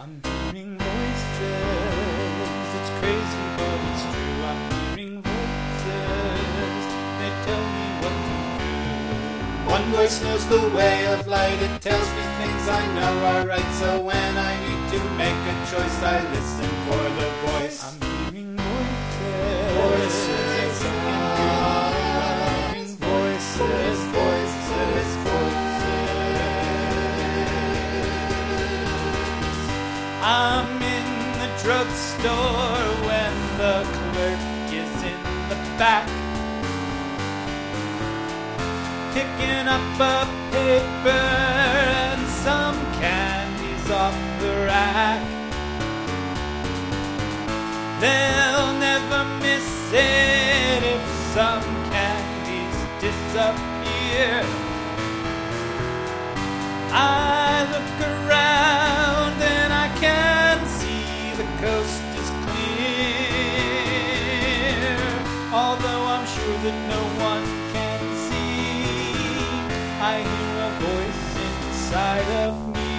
I'm hearing voices, it's crazy but it's true. I'm hearing voices, they tell me what to do. One voice knows the way of light, it tells me things I know are right. So when I need to make a choice, I listen for the voice. I'm hearing voices, voices, I'm hearing voices, voices, voices. I'm in the drugstore when the clerk is in the back, picking up a paper and some candies off the rack. They'll never miss it if some candies disappear. I look around and I can see the coast is clear. Although I'm sure that no one can see, I hear a voice inside of me.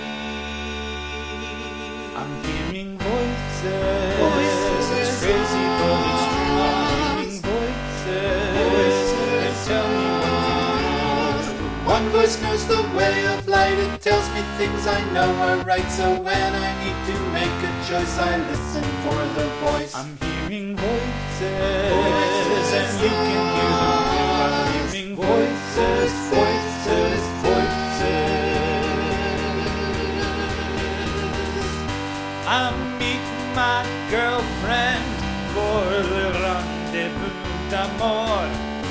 I'm hearing voices, voices, it's crazy but it's true. I'm hearing voices, voices, they tell me what to do. One voice knows the way of light, it tells me things I know are right. So when I need to make a choice, I listen for the voice. I'm hearing voices, voices, and you can hear them too. I'm hearing voices, voices, voices. I'm meeting my girlfriend for le rendezvous d'amour.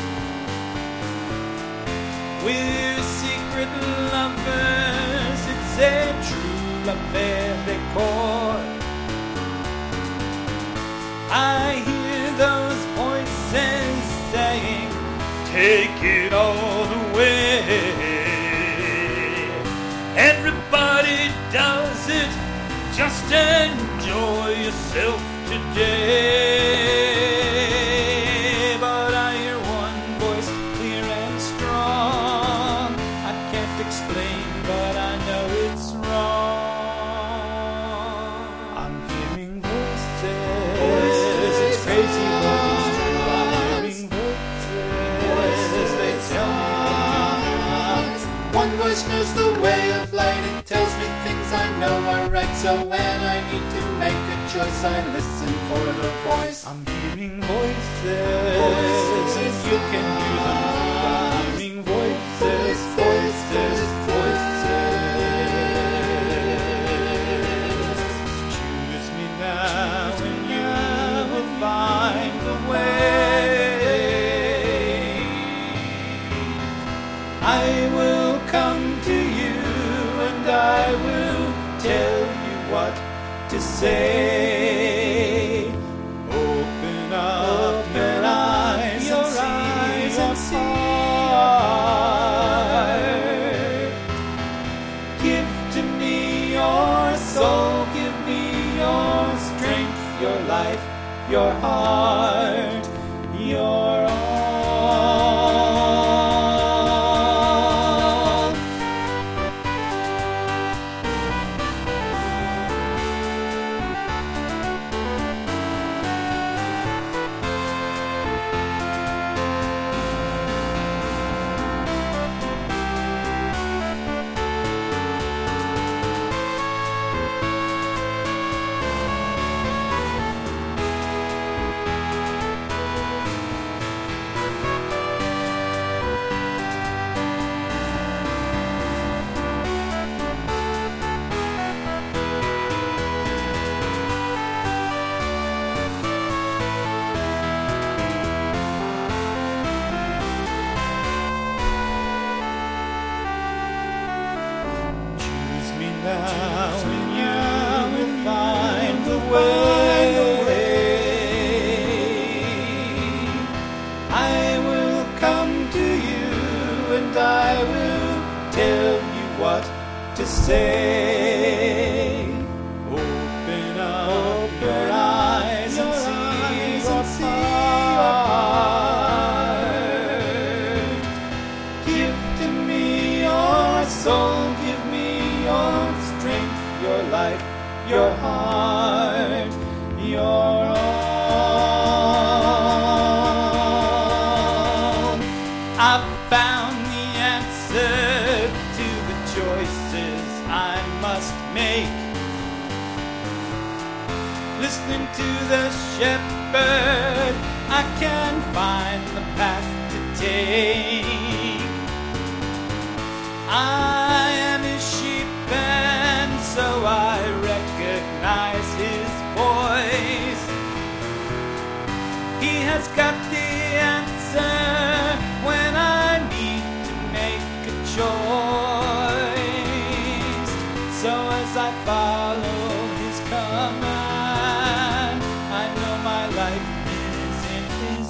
We're secret lovers, it's a true affair de corps. I hear those voices saying, take it all the way. Everybody does it, just enjoy yourself today. But I hear one voice clear and strong. I can't explain, but I know it's wrong. I'm hearing voices, voices, it's crazy but it's true. I'm hearing voices, voices, they tell me what to do. One voice knows the way of light, it tells me things I know are right. So when I need to make a choice, I listen for the voice. I'm hearing voices, voices, and you can hear them too. I'm hearing voices, voices, voices. Choose me now and you will find the way. I will come to you and I will tell you what to say. Open up your eyes and see heart. Give to me your soul, give me your strength, your life, your heart, your all. Now and you will find the way. I will come to you and I will tell you what to say. Open up your eyes and see heart. Give to me your soul, give me your strength, your life, your heart, your own. I've found the answer to the choices I must make. Listening to the shepherd, I can find the path to take. I am his sheep, and so I recognize his voice. He has got the answer when I need to make a choice. So as I follow his command, I know my life is in his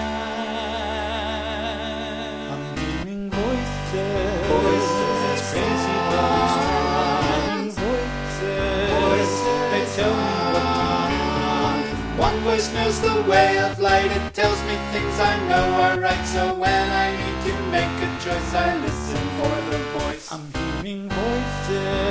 hand. I'm hearing voices, crazy but true. Voices, they tell me what to do. One voice knows the way of light. It tells me things I know are right. So when I need to make a choice, I listen for the voice. I'm hearing voices.